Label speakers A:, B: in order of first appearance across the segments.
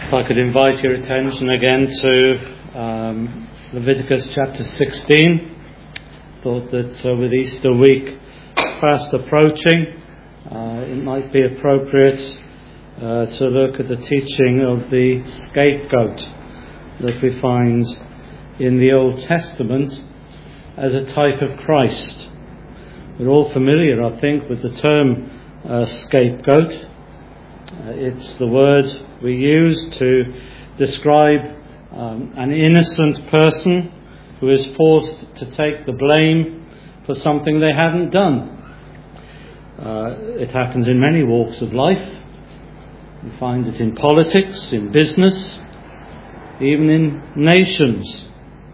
A: If I could invite your attention again to Leviticus chapter 16. Thought that with Easter week fast approaching, it might be appropriate to look at the teaching of the scapegoat that we find in the Old Testament as a type of Christ. We're all familiar, I think, with the term scapegoat. It's the word we use to describe an innocent person who is forced to take the blame for something they haven't done. It happens in many walks of life. We find it in politics, in business, even in nations.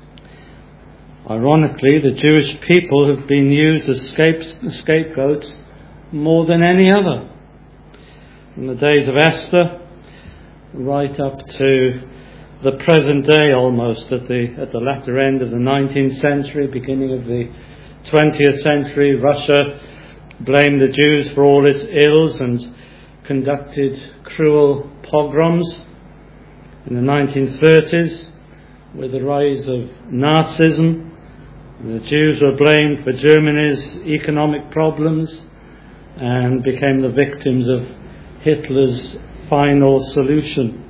A: Ironically, the Jewish people have been used as scapegoats more than any other. From the days of Esther right up to the present day, almost at the latter end of the 19th century, beginning of the 20th century, Russia blamed the Jews for all its ills and conducted cruel pogroms. In the 1930s, with the rise of Nazism, the Jews were blamed for Germany's economic problems and became the victims of Hitler's final solution.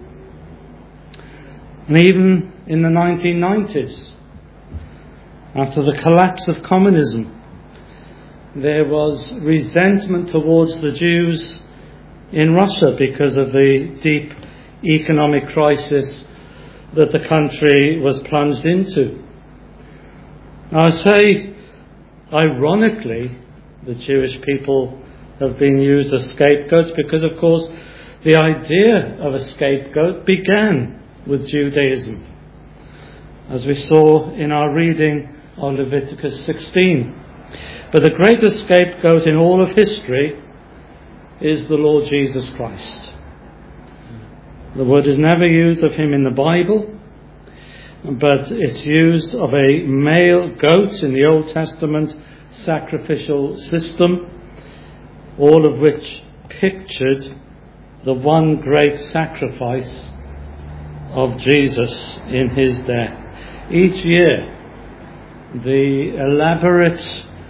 A: And even in the 1990s, after the collapse of communism, there was resentment towards the Jews in Russia because of the deep economic crisis that the country was plunged into. Now, I say, ironically, the Jewish people have been used as scapegoats because, of course, the idea of a scapegoat began with Judaism, as we saw in our reading of Leviticus 16. But the greatest scapegoat in all of history is the Lord Jesus Christ. The word is never used of him in the Bible, but it's used of a male goat in the Old Testament sacrificial system, all of which pictured the one great sacrifice of Jesus in his death. Each year, the elaborate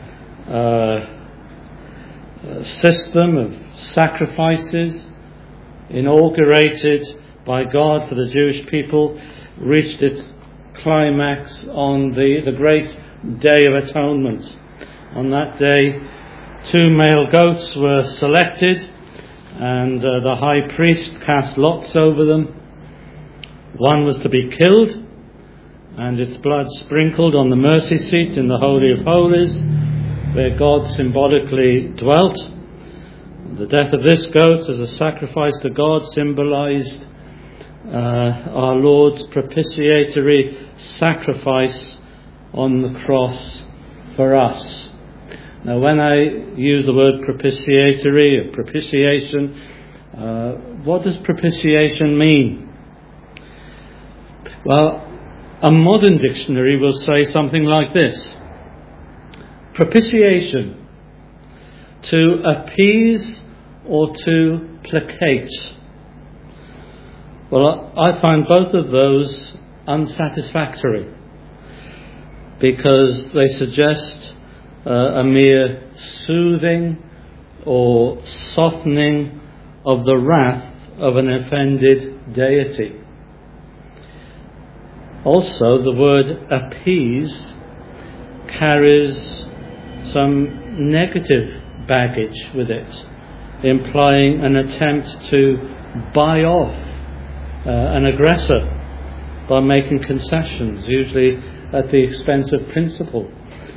A: system of sacrifices inaugurated by God for the Jewish people reached its climax on the great Day of Atonement. On that day, 2 male goats were selected, and the high priest cast lots over them. One was to be killed, and its blood sprinkled on the mercy seat in the Holy of Holies, where God symbolically dwelt. The death of this goat as a sacrifice to God symbolized our Lord's propitiatory sacrifice on the cross for us. Now, when I use the word propitiatory or propitiation, what does propitiation mean? Well, a modern dictionary will say something like this: propitiation, to appease or to placate. Well, I find both of those unsatisfactory because they suggest a mere soothing or softening of the wrath of an offended deity. Also, the word appease carries some negative baggage with it, implying an attempt to buy off an aggressor by making concessions, usually at the expense of principle.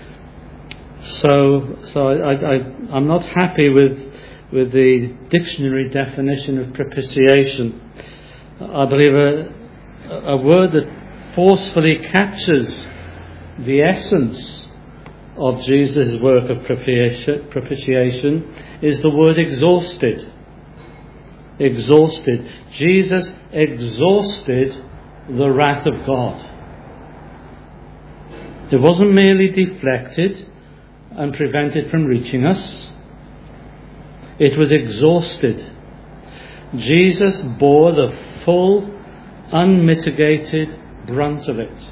A: So I'm not happy with the dictionary definition of propitiation. I believe a word that forcefully captures the essence of Jesus' work of propitiation is the word exhausted. Exhausted. Jesus exhausted the wrath of God. It wasn't merely deflected and prevented from reaching us. It was exhausted. Jesus bore the full unmitigated brunt of it.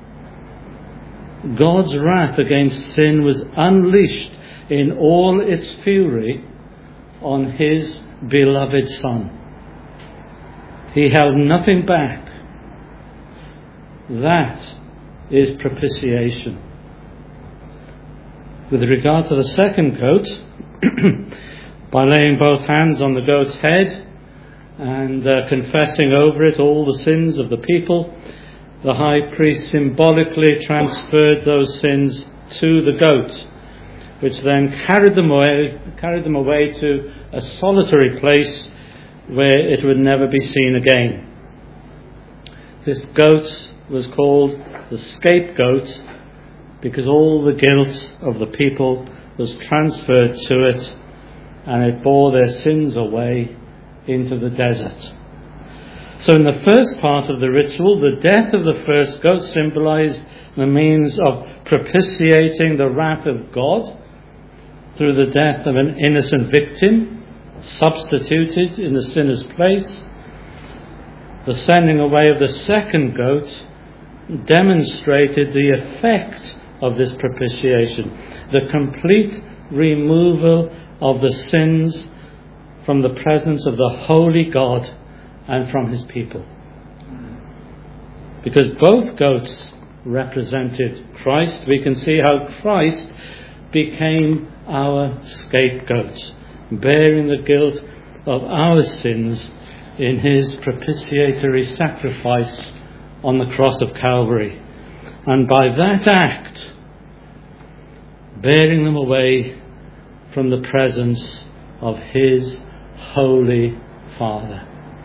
A: God's wrath against sin was unleashed in all its fury on his beloved Son. He held nothing back. That is propitiation. With regard to the second goat, by laying both hands on the goat's head and confessing over it all the sins of the people, the high priest symbolically transferred those sins to the goat, which then carried them away to a solitary place where it would never be seen again. This goat was called the scapegoat because all the guilt of the people was transferred to it, and it bore their sins away into the desert. So in the first part of the ritual, the death of the first goat symbolized the means of propitiating the wrath of God through the death of an innocent victim substituted in the sinner's place. The sending away of the second goat demonstrated the effect of this propitiation, the complete removal of the sins from the presence of the holy God and from his people. Because both goats represented Christ, we can see how Christ became our scapegoat, bearing the guilt of our sins in his propitiatory sacrifice on the cross of Calvary. And by that act, bearing them away from the presence of his holy Father.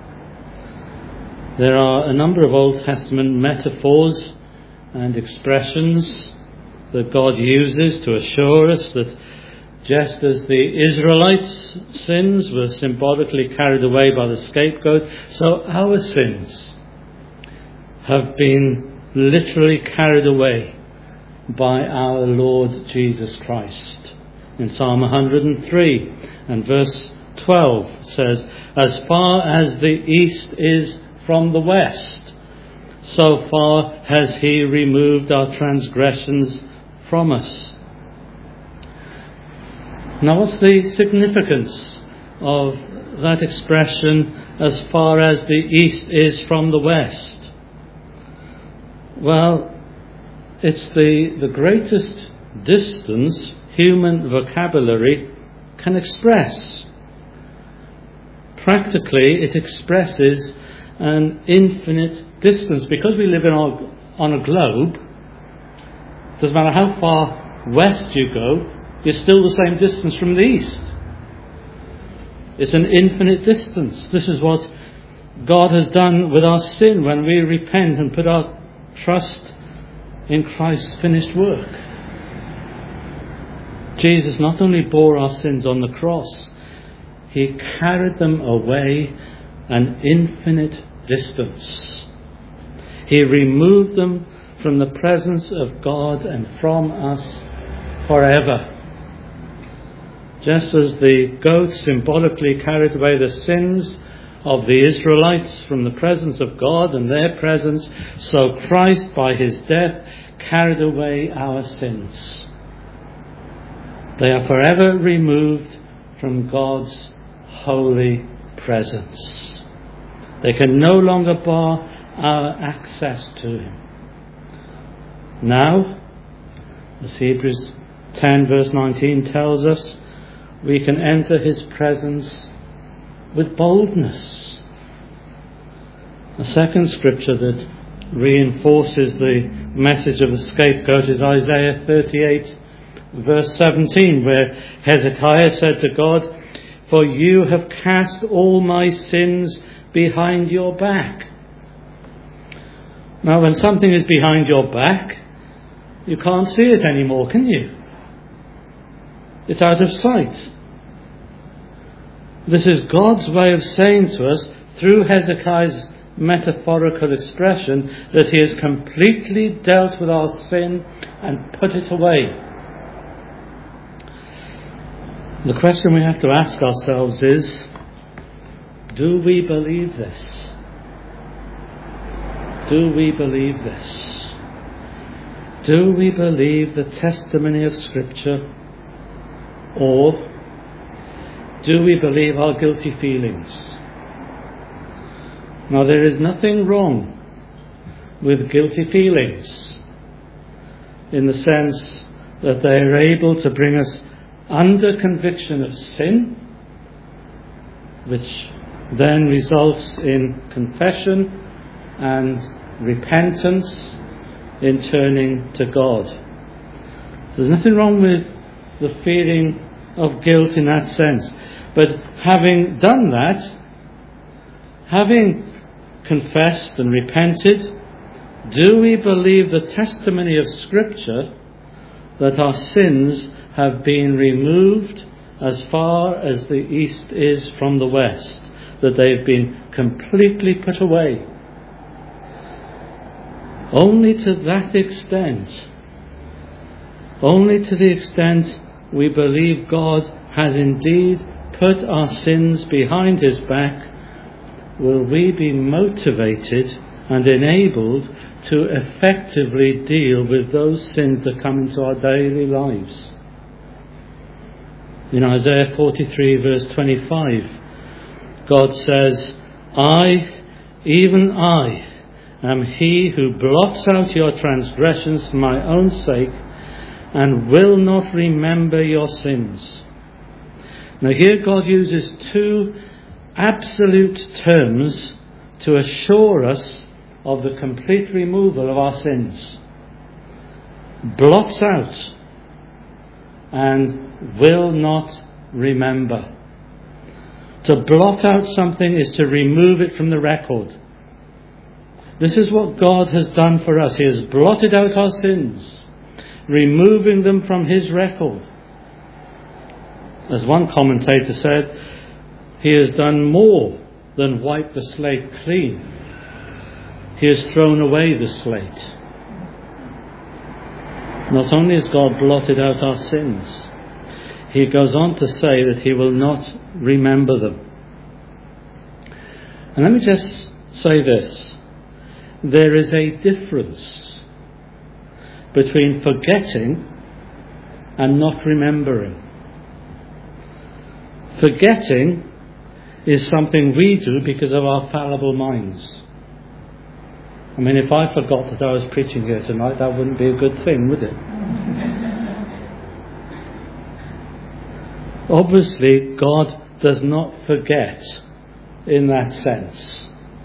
A: There are a number of Old Testament metaphors and expressions that God uses to assure us that just as the Israelites' sins were symbolically carried away by the scapegoat, so our sins have been literally carried away by our Lord Jesus Christ. In Psalm 103 and verse 12 says, "As far as the east is from the west, so far has he removed our transgressions from us." Now, what's the significance of that expression, "as far as the east is from the west"? Well, it's the greatest distance human vocabulary can express. Practically, it expresses an infinite distance. Because we live on a globe, it doesn't matter how far west you go, you're still the same distance from the east. It's an infinite distance. This is what God has done with our sin when we repent and put our trust in Christ's finished work. Jesus not only bore our sins on the cross, he carried them away an infinite distance. He removed them from the presence of God and from us forever. Just as the goat symbolically carried away the sins of the Israelites from the presence of God and their presence, so Christ, by his death, carried away our sins. They are forever removed from God's holy presence. They can no longer bar our access to him. Now, as Hebrews 10 verse 19 tells us, we can enter his presence with boldness. The second scripture that reinforces the message of the scapegoat is Isaiah 38 verse 17, where Hezekiah said to God, "For you have cast all my sins behind your back." Now, when something is behind your back, you can't see it anymore, can you? It's out of sight. This is God's way of saying to us, through Hezekiah's metaphorical expression, that he has completely dealt with our sin and put it away. The question we have to ask ourselves is, do we believe this? Do we believe this? Do we believe the testimony of Scripture? Or do we believe our guilty feelings? Now, there is nothing wrong with guilty feelings in the sense that they are able to bring us under conviction of sin, which then results in confession and repentance in turning to God. There's nothing wrong with the feeling of guilt in that sense. But having done that, having confessed and repented, do we believe the testimony of Scripture that our sins have been removed as far as the east is from the west, that they've been completely put away? Only to that extent, only to the extent we believe God has indeed put our sins behind his back, will we be motivated and enabled to effectively deal with those sins that come into our daily lives. In Isaiah 43 verse 25, God says, I, even I, am he who blots out your transgressions for my own sake and will not remember your sins. Now here God uses two absolute terms to assure us of the complete removal of our sins. Blots out and will not remember. To blot out something is to remove it from the record. This is what God has done for us. He has blotted out our sins, removing them from his record. As one commentator said, he has done more than wipe the slate clean. He has thrown away the slate. Not only has God blotted out our sins, he goes on to say that he will not remember them. And let me just say this. There is a difference between forgetting and not remembering. Forgetting is something we do because of our fallible minds. I mean, if I forgot that I was preaching here tonight, that wouldn't be a good thing, would it? Obviously, God does not forget in that sense.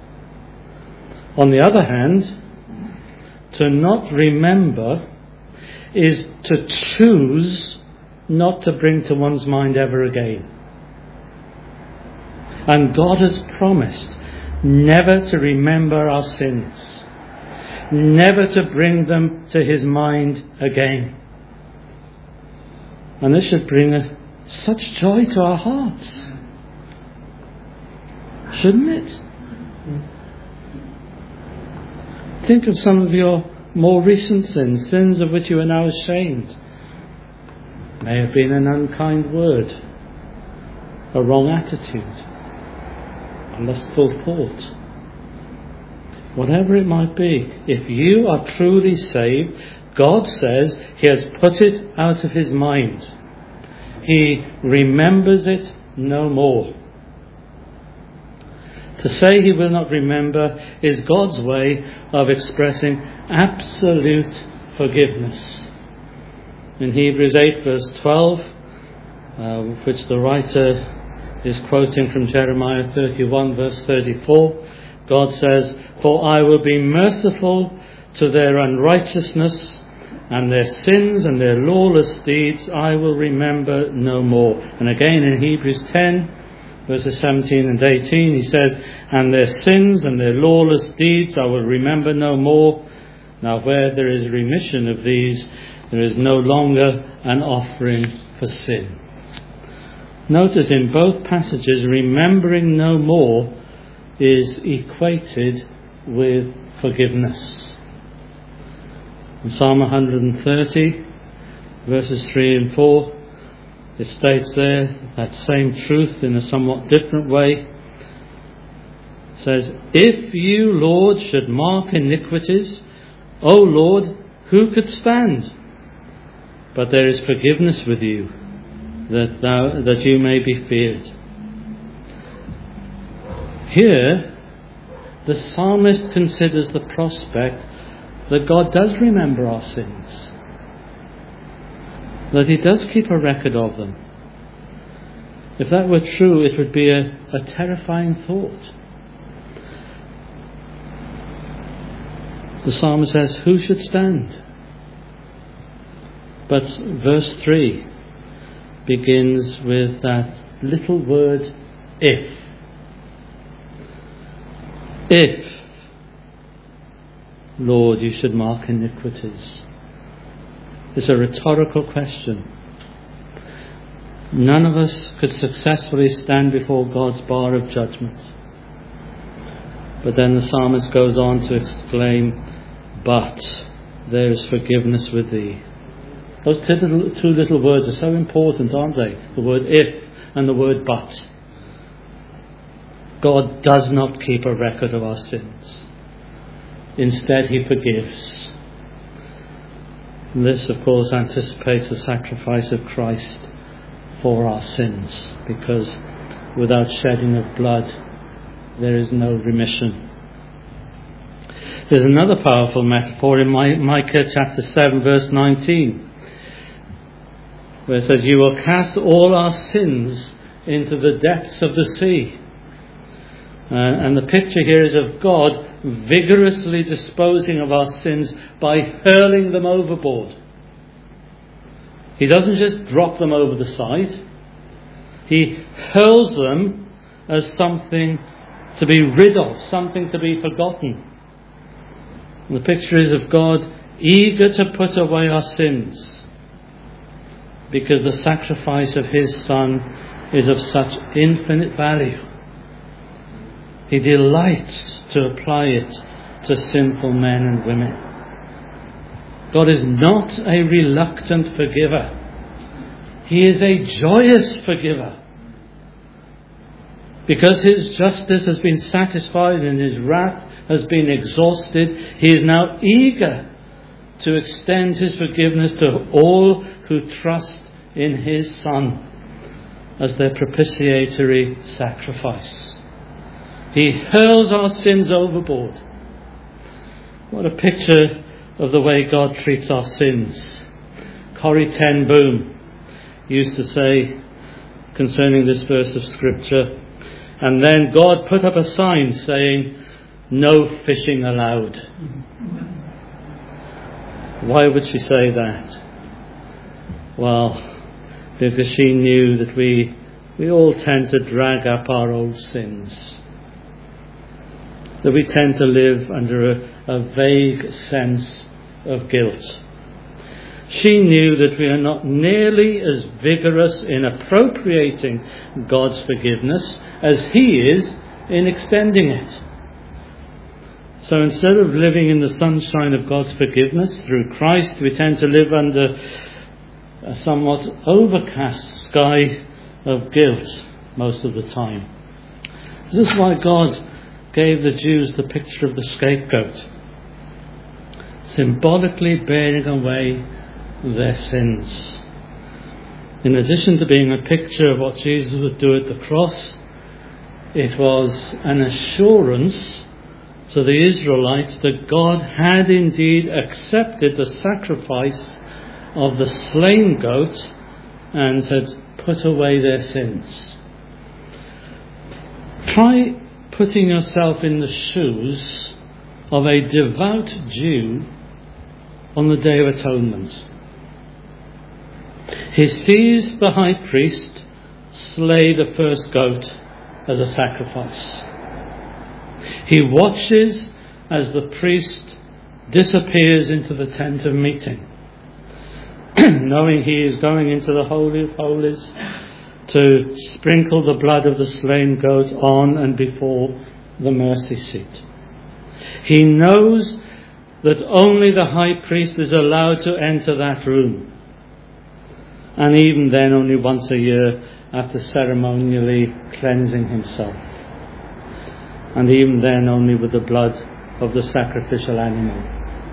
A: On the other hand, to not remember is to choose not to bring to one's mind ever again. And God has promised never to remember our sins, never to bring them to his mind again. And this should bring such joy to our hearts, shouldn't it? Think of some of your more recent sins, sins of which you are now ashamed. May have been an unkind word, a wrong attitude, a lustful thought. Whatever it might be, if you are truly saved, God says he has put it out of his mind. He remembers it no more. To say he will not remember is God's way of expressing absolute forgiveness. In Hebrews 8 verse 12, which the writer is quoting from Jeremiah 31 verse 34, God says, for I will be merciful to their unrighteousness, and their sins and their lawless deeds I will remember no more. And again in Hebrews 10 verses 17 and 18, he says, and their sins and their lawless deeds I will remember no more. Now where there is remission of these, there is no longer an offering for sin. Notice in both passages, remembering no more is equated with forgiveness. In Psalm 130, verses 3 and 4, it states there that same truth in a somewhat different way. It says, "If you, Lord, should mark iniquities, O Lord, who could stand? But there is forgiveness with you, that you may be feared." Here, the psalmist considers the prospect that God does remember our sins, that he does keep a record of them. If that were true, it would be a terrifying thought. The psalmist says, who should stand? But verse 3 begins with that little word, if. If, Lord, you should mark iniquities. It's a rhetorical question. None of us could successfully stand before God's bar of judgment. But then the psalmist goes on to exclaim, but there is forgiveness with thee. Those two little words are so important, aren't they? The word if and the word but. God does not keep a record of our sins. Instead, he forgives. And this, of course, anticipates the sacrifice of Christ for our sins, because without shedding of blood, there is no remission. There's another powerful metaphor in Micah chapter 7, verse 19, where it says, you will cast all our sins into the depths of the sea. And the picture here is of God vigorously disposing of our sins by hurling them overboard. He doesn't just drop them over the side. He hurls them as something to be rid of, something to be forgotten. And the picture is of God eager to put away our sins, because the sacrifice of his Son is of such infinite value. He delights to apply it to sinful men and women. God is not a reluctant forgiver. He is a joyous forgiver. Because his justice has been satisfied and his wrath has been exhausted, he is now eager to extend his forgiveness to all who trust in his Son as their propitiatory sacrifice. He hurls our sins overboard. What a picture of the way God treats our sins. Corrie ten Boom used to say concerning this verse of Scripture, and then God put up a sign saying, no fishing allowed. Why would she say that? Well, because she knew that we all tend to drag up our old sins, that we tend to live under a vague sense of guilt. She knew that we are not nearly as vigorous in appropriating God's forgiveness as he is in extending it. So instead of living in the sunshine of God's forgiveness through Christ, we tend to live under a somewhat overcast sky of guilt most of the time. This is why God gave the Jews the picture of the scapegoat, symbolically bearing away their sins. In addition to being a picture of what Jesus would do at the cross, it was an assurance to the Israelites that God had indeed accepted the sacrifice of the slain goat and had put away their sins. Try putting yourself in the shoes of a devout Jew on the Day of Atonement. He sees the high priest slay the first goat as a sacrifice. He watches as the priest disappears into the tent of meeting, knowing he is going into the Holy of Holies to sprinkle the blood of the slain goat on and before the mercy seat. He knows that only the high priest is allowed to enter that room, and even then only once a year after ceremonially cleansing himself. and even then only with the blood of the sacrificial animal.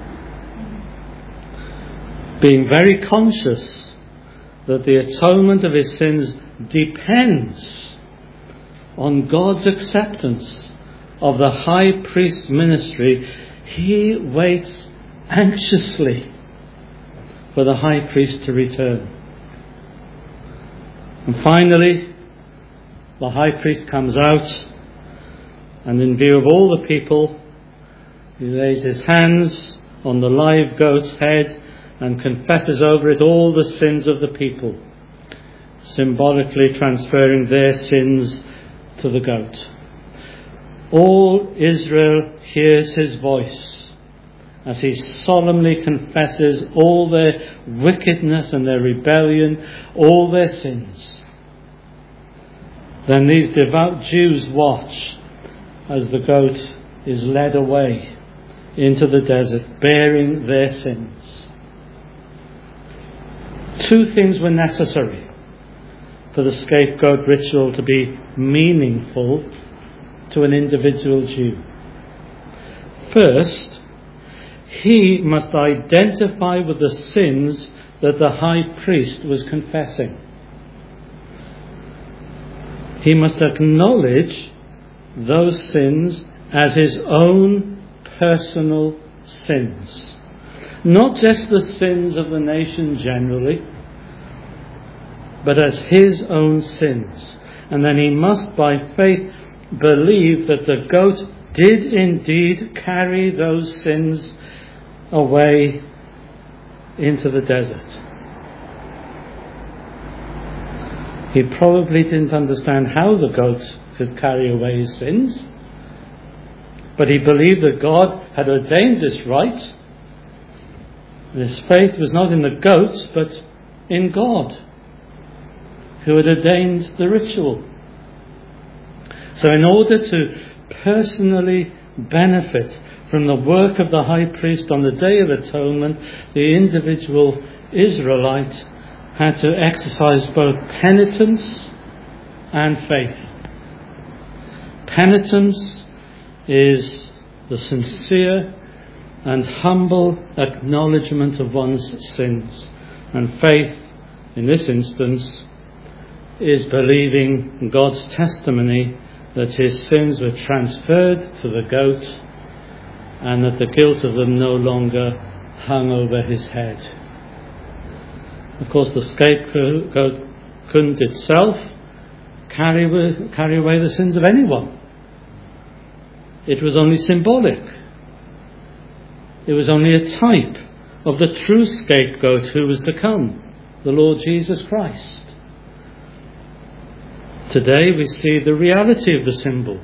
A: Being very conscious that the atonement of his sins depends on God's acceptance of the high priest's ministry, he waits anxiously for the high priest to return. And finally, the high priest comes out, and in view of all the people, he lays his hands on the live goat's head and confesses over it all the sins of the people, symbolically transferring their sins to the goat. All Israel hears his voice as he solemnly confesses all their wickedness and their rebellion, all their sins. Then these devout Jews watch as the goat is led away into the desert, bearing their sins. Two things were necessary for the scapegoat ritual to be meaningful to an individual Jew. First, he must identify with the sins that the high priest was confessing. He must acknowledge those sins as his own personal sins. Not just the sins of the nation generally, but as his own sins. And then he must by faith believe that the goat did indeed carry those sins away into the desert. He probably didn't understand how the goats could carry away his sins, but he believed that God had ordained this rite. His faith was not in the goats, but in God, who had ordained the ritual. So in order to personally benefit from the work of the high priest on the Day of Atonement, the individual Israelite had to exercise both penitence and faith. Penitence is the sincere and humble acknowledgement of one's sins. And faith, in this instance, is believing God's testimony that his sins were transferred to the goat and that the guilt of them no longer hung over his head. Of course, the scapegoat couldn't itself carry away the sins of anyone. It was only symbolic. It was only a type of the true scapegoat who was to come, the Lord Jesus Christ. Today we see the reality of the symbol.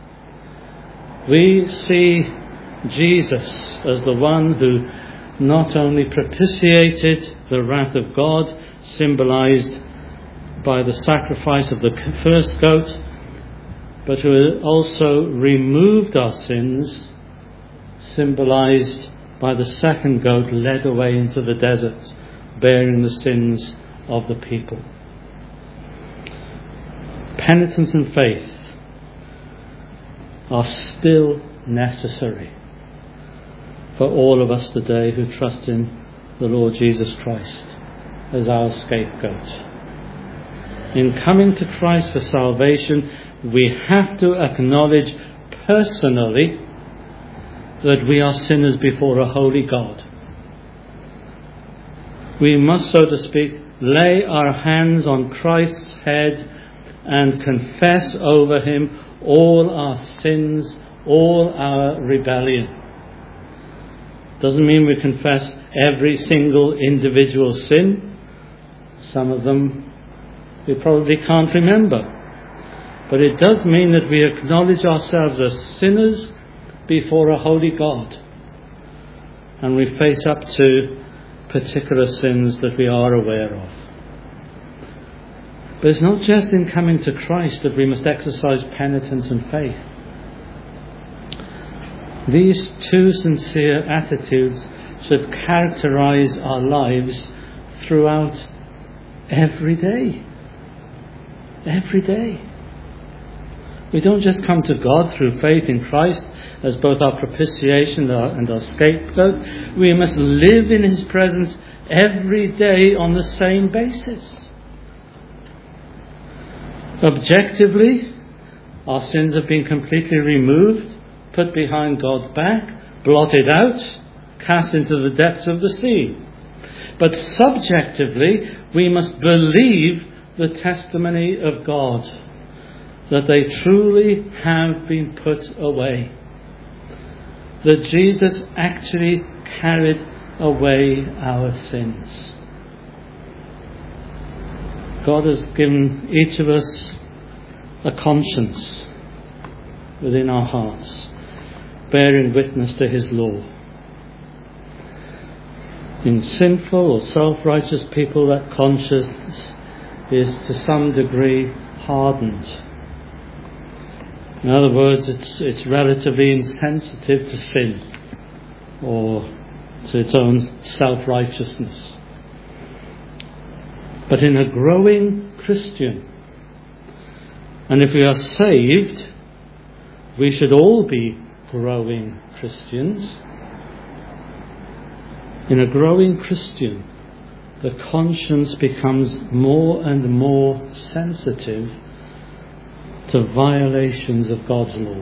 A: We see Jesus as the one who not only propitiated the wrath of God, symbolized by the sacrifice of the first goat, but who also removed our sins, symbolized by the second goat led away into the desert, bearing the sins of the people. Penitence and faith are still necessary for all of us today who trust in the Lord Jesus Christ as our scapegoat. In coming to Christ for salvation, we have to acknowledge personally that we are sinners before a holy God. We must, so to speak, lay our hands on Christ's head and confess over him all our sins, all our rebellion. Doesn't mean we confess every single individual sin. Some of them we probably can't remember. But it does mean that we acknowledge ourselves as sinners before a holy God. And we face up to particular sins that we are aware of. But it's not just in coming to Christ that we must exercise penitence and faith. These two sincere attitudes should characterize our lives throughout every day. Every day. We don't just come to God through faith in Christ as both our propitiation and our scapegoat. We must live in His presence every day on the same basis. Objectively, our sins have been completely removed, put behind God's back, blotted out, cast into the depths of the sea. But subjectively, we must believe the testimony of God, that they truly have been put away, that Jesus actually carried away our sins. God has given each of us a conscience within our hearts, bearing witness to His law. In sinful or self-righteous people, that conscience is to some degree hardened. In other words, it's relatively insensitive to sin or to its own self-righteousness. But in a growing Christian, and if we are saved, we should all be growing Christians. In a growing Christian, the conscience becomes more and more sensitive to violations of God's law.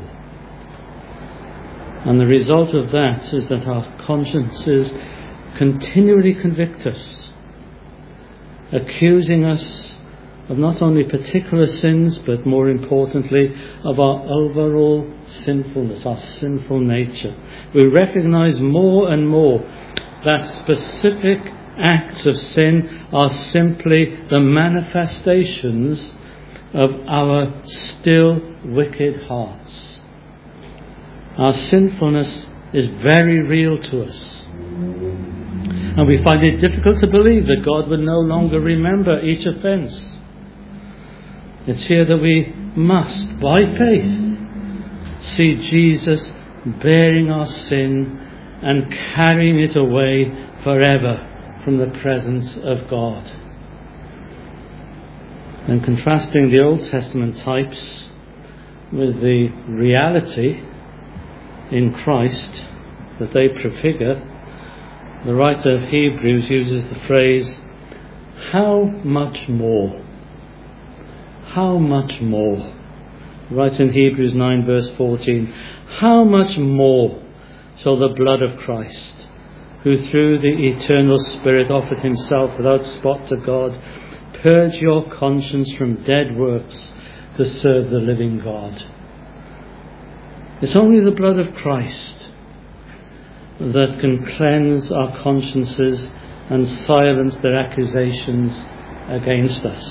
A: And the result of that is that our consciences continually convict us, accusing us of not only particular sins, but more importantly, of our overall sinfulness, our sinful nature. We recognize more and more that specific acts of sin are simply the manifestations of our still wicked hearts. Our sinfulness is very real to us. And we find it difficult to believe that God would no longer remember each offence. It's here that we must, by faith, see Jesus bearing our sin and carrying it away forever from the presence of God. And contrasting the Old Testament types with the reality in Christ that they prefigure, the writer of Hebrews uses the phrase, how much more? How much more? Right in Hebrews 9 verse 14, how much more shall the blood of Christ, who through the eternal Spirit offered Himself without spot to God, purge your conscience from dead works to serve the living God. It's only the blood of Christ that can cleanse our consciences and silence their accusations against us.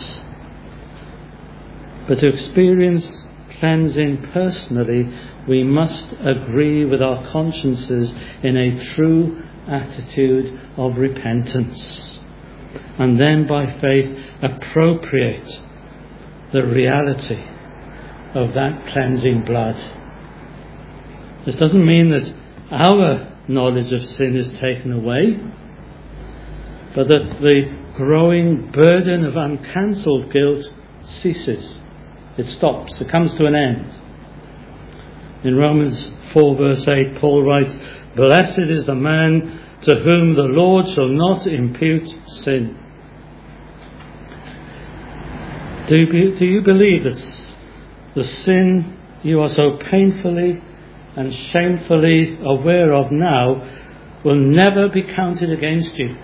A: But to experience cleansing personally, we must agree with our consciences in a true attitude of repentance, and then by faith appropriate the reality of that cleansing blood. This doesn't mean that our knowledge of sin is taken away, but that the growing burden of uncancelled guilt ceases. It stops. It comes to an end. In Romans 4 verse 8, Paul writes, "Blessed is the man to whom the Lord shall not impute sin." Do you believe that the sin you are so painfully and shamefully aware of now will never be counted against you?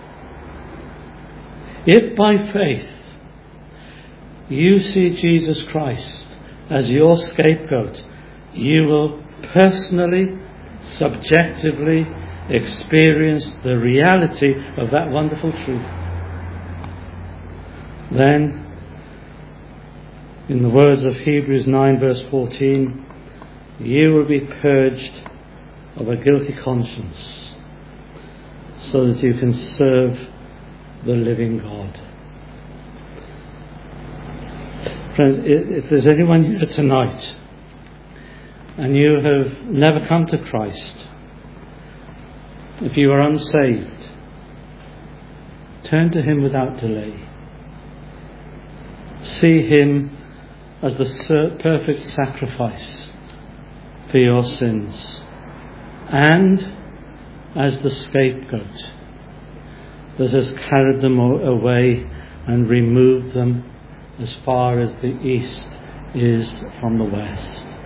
A: If by faith you see Jesus Christ as your scapegoat, you will personally, subjectively experience the reality of that wonderful truth. Then, in the words of Hebrews 9 verse 14, you will be purged of a guilty conscience so that you can serve the living God. Friends, if there's anyone here tonight and you have never come to Christ, if you are unsaved, turn to Him without delay. See Him as the perfect sacrifice for your sins, and as the scapegoat that has carried them away and removed them as far as the east is from the west.